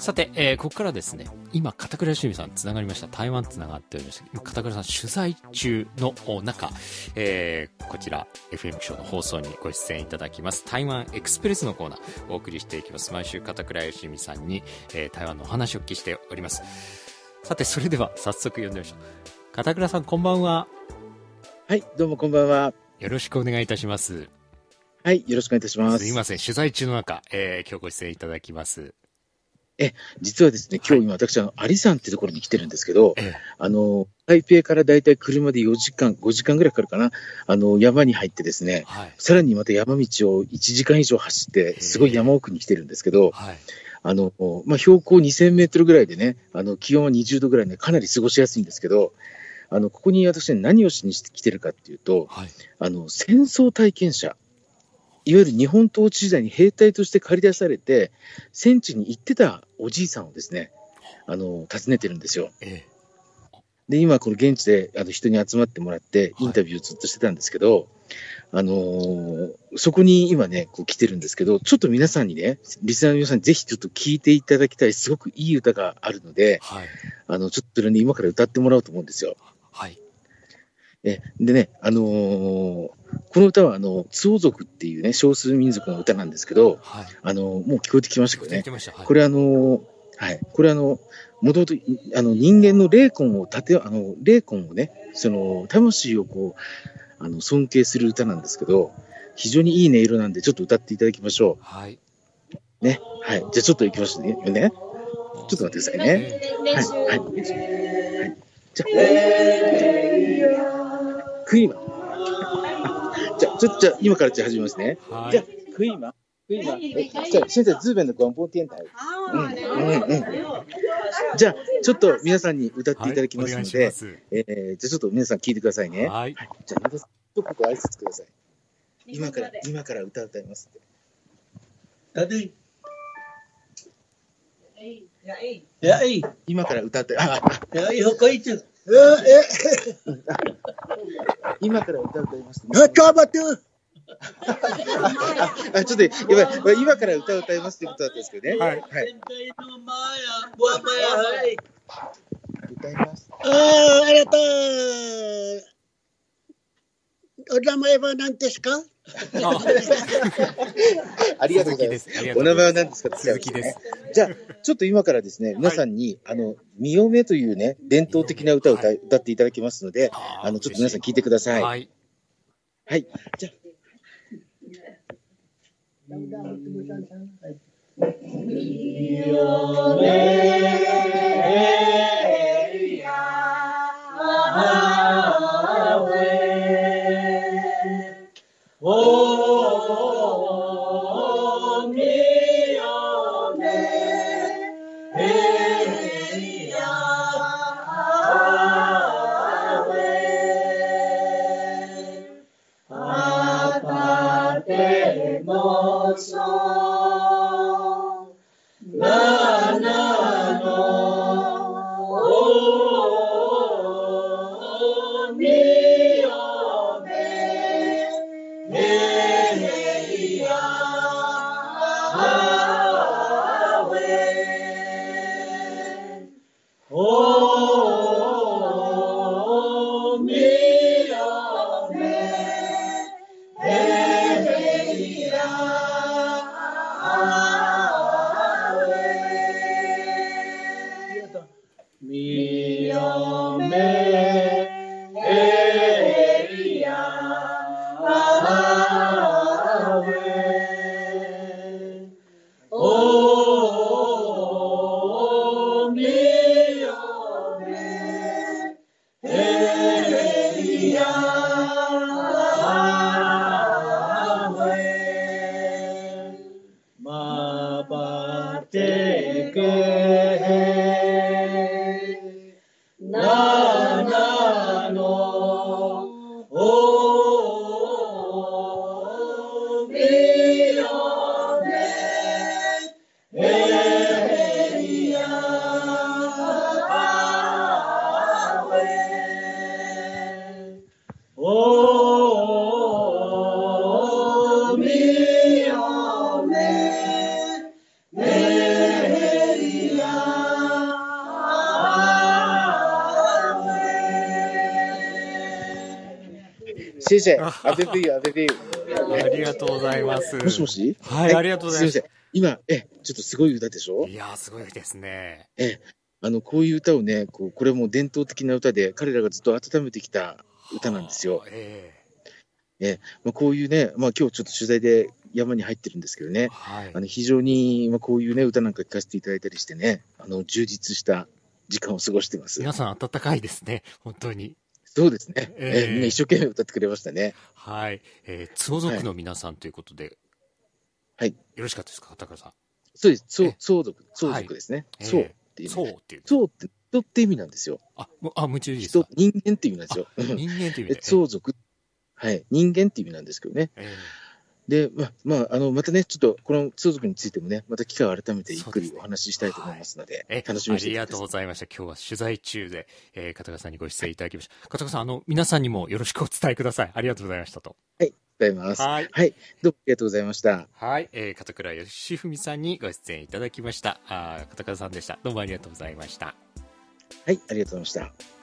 さて、ここからですね、今片倉芳美さんつながりました。台湾つながっておりました。片倉さん取材中の中、こちら FM ショーの放送にご出演いただきます台湾エクスプレスのコーナーお送りしていきます。毎週片倉芳美さんに、台湾のお話をお聞きしております。さて、それでは早速読んでみましょう。片倉さん、こんばんは。 はい、どうもこんばんは。 よろしくお願いいたします。 はい、よろしくお願いいたします。 すいません、取材中の中、今日ご出演いただきます。 実はですね、今日今私、アリ山っていうところに来てるんですけど、台北からだいたい車で4時間、5時間ぐらいかかるかな、山に入ってですね、さらにまた山道を1時間以上走って、すごい山奥に来てるんですけど、標高2000メートルぐらいでね、気温は20度ぐらいで、かなり過ごしやすいんですけど、ここに私は何をしに来てるかっていうと、戦争体験者、いわゆる日本統治時代に兵隊として駆り出されて、戦地に行ってたおじいさんをですね、訪ねてるんですよ。で、今、この現地で人に集まってもらって、インタビューをずっとしてたんですけど、そこに今ね、こう来てるんですけど、ちょっと皆さんにね、リスナーの皆さんにぜひちょっと聞いていただきたい、すごくいい歌があるので、ちょっとそれね、今から歌ってもらおうと思うんですよ。でね、この歌はツオ族っていうね、少数民族の歌なんですけど、もう聞こえてきましたけどね。これこれもともと人間の霊魂をね、その魂をこう尊敬する歌なんですけど、非常にいい音色なんでちょっと歌っていただきましょう。ね、じゃあちょっと行きましょうね。ちょっと待ってくださいね。じゃあ、クイマ。じゃあ今から始めますね。じゃあ、可以吗？可以吗？现在日本的广播電台。じゃあ、ちょっと皆さんに歌っていただきますので、じゃあちょっと皆さん聞いてくださいね。じゃあ、皆さん、一言挨拶ください。今から歌いますって。今から歌って、今から歌います、ね。ちょっと今から歌いますってことだったんですけどね。歌います。 あなた、お名前は何ですか？ ありがとうございます。お名前は何ですか？ 鈴木です。 じゃあ、ちょっと今からですね、皆さんに、みよめというね、伝統的な歌を歌っていただきますので、ちょっと皆さん聞いてください。じゃあ。みよめや谢谢。阿ベビー、アベビー。 ありがとうございます。 もしもし。 はい、ありがとうございます。 すいません。今、ちょっとすごい歌でしょ？ いや、すごいですね。 こういう歌をね、これも伝統的な歌で、彼らがずっと温めてきた歌なんですよ。こういうね、今日ちょっと取材で山に入ってるんですけどね、非常に、こういうね、歌なんか聴かせていただいたりしてね、充実した時間を過ごしてます。 皆さん温かいですね、本当に。 そうですね。みんな一生懸命歌ってくれましたね。 はい。相続の皆さんということで、 はい。 よろしかったですか、片倉さん。 そうです。相続ですね。そうっていう。 そうっていう。 そうって人って意味なんですよ。 夢中ですか？ 人間って意味なんですよ。 人間って意味で。 相続。はい。人間って意味なんですけどね。で、またね、ちょっとこの相続についてもね、また機会を改めてゆっくりお話ししたいと思いますので、楽しみにしていてください。 ありがとうございました。今日は取材中で、片倉さんにご出演いただきました。片倉さん、皆さんにもよろしくお伝えください。ありがとうございましたと。 はい、ございます。はい。どうもありがとうございました。 はい、片倉義文さんにご出演いただきました。片倉さんでした。どうもありがとうございました。 はい、ありがとうございました。